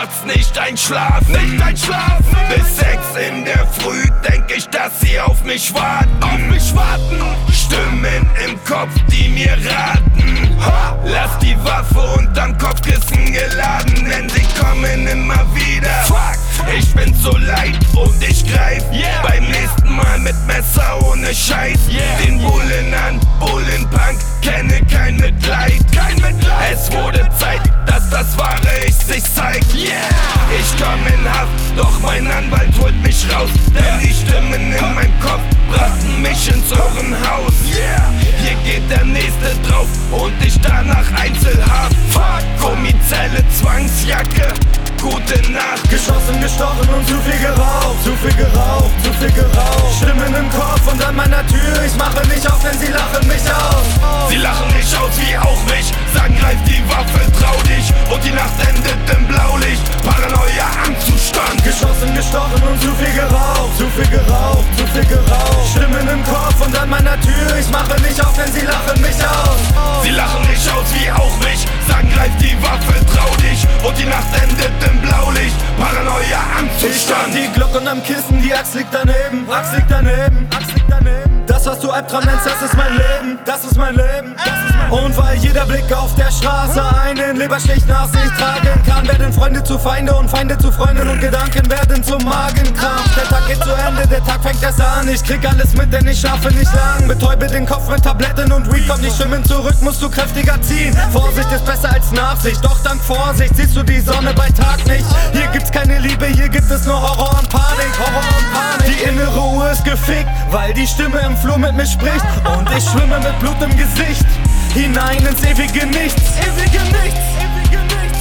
nachts nicht einschlafen, Bis 6 in der Früh denk ich, dass sie auf mich warten, Stimmen im Kopf, die mir raten, lass die Waffe unterm Kopfkissen geladen, denn sie kommen immer wieder. Ich bin so leid und ich greif beim nächsten Mal mit Messer ohne Scheiß den Bullen an, Bullenpunk, kenne kein Mitleid. Es wurde Zeit, dass das wahre Ich sich zeigt. Ich komm in Haft, doch mein Anwalt holt mich raus, denn die Stimmen in meinem Kopf brachten mich ins Irrenhaus. Hier geht der nächste drauf und ich danach Einzelhaft. Gummizelle, Zwangsjacke, gute Nacht. Geschossen, gestochen und zu viel geraucht, zu viel geraucht, zu viel geraucht. Stimmen im Kopf und an meiner Tür, ich mache nicht auf, denn sie lachen mich aus. Sie lachen mich aus wie auch mich, sagen greif die Waffe, trau dich. Und die Nacht endet im Blaulicht, Paranoia am Zustand. Geschossen, gestochen und zu viel geraucht, zu viel geraucht, zu viel geraucht. Stimmen im Kopf und an meiner Tür, ich mache nicht auf, denn sie lachen mich aus. Sie lachen mich aus wie auch mich, sagen greif die Waffe, trau dich. Und die Nacht endet im Blaulicht, Paranoia am Zustand. Die Glocken am Kissen, die Axt liegt daneben, Axt liegt daneben, Axt liegt daneben. Das, was du Albtraum nennst, das ist mein Leben, das ist mein Leben, das ist mein Leben. Und weil jeder Blick auf der Straße einen Leberstich nach sich tragen kann, werden Freunde zu Feinde und Feinde zu Freunden und Gedanken werden zum Magenkrampf. Der Tag geht zu Ende, der Tag fängt erst an. Ich krieg alles mit, denn ich schlafe nicht lang. Betäube den Kopf mit Tabletten und Weed, kommt die Stimmen zurück, musst du kräftiger ziehen. Vorsicht ist besser als Nachsicht, doch dank Vorsicht siehst du die Sonne bei Tag nicht. Hier gibt's keine Liebe, hier gibt es nur Horror und Panik, Horror und Panik. Die innere Uhr ist gefickt, weil die Stimme im Flur mit mir spricht. Und ich schwimme mit Blut im Gesicht hinein ins ewige Nichts. Ewige Nichts, ewige Nichts,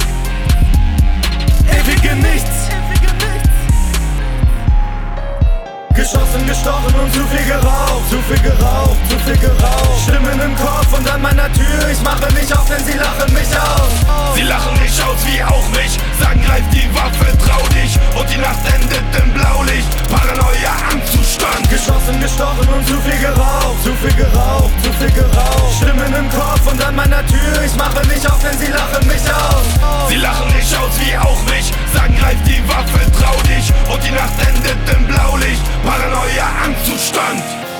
ewige Nichts. Geschossen, gestochen und zu viel geraucht, zu viel geraucht, zu viel geraucht. Stimmen im Kopf und an meiner Tür, ich mache nicht auf, denn sie lachen mich aus. Sie lachen mich aus wie auch mich, sagen greif die Waffe, trau dich. Und die Nacht endet im Blaulicht, Paranoia am Zustand. Geschossen, gestochen und zu viel geraucht, zu viel geraucht, zu viel geraucht. Stimmen im Kopf und an meiner Tür, ich mache nicht auf, denn sie lachen mich aus. Sie lachen mich aus wie auch mich, sagen greif die Waffe, trau dich. Und die Nacht endet im Blaulicht, Paranoia am Zustand.